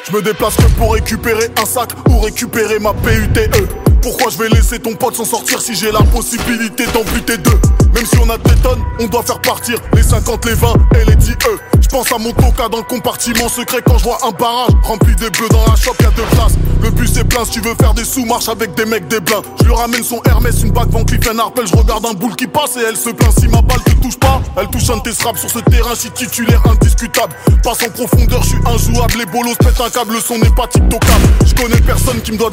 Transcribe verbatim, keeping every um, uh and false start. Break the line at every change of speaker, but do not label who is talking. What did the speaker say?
Je me déplace que pour récupérer un sac ou récupérer ma P U T E. Pourquoi je vais laisser ton pote s'en sortir si j'ai la possibilité d'amputer deux? Même si on a des tonnes, on doit faire partir les cinquante, les vingt et les dix E. Je pense à mon toca dans le compartiment secret quand je vois un barrage rempli de bœufs dans la shop, y'a deux places. Le bus est plein, si tu veux faire des sous-marches avec des mecs des blins. Je lui ramène son Hermès, une bague Van Cleef and Arpels. Je regarde un boule qui passe et elle se plaint. Si ma balle te touche pas, elle touche un de tes straps. Sur ce terrain, je suis titulaire indiscutable. Passe en profondeur, je suis injouable. Les bolos pètent un câble, le son n'est pas TikTokable. Je connais personne qui me doit de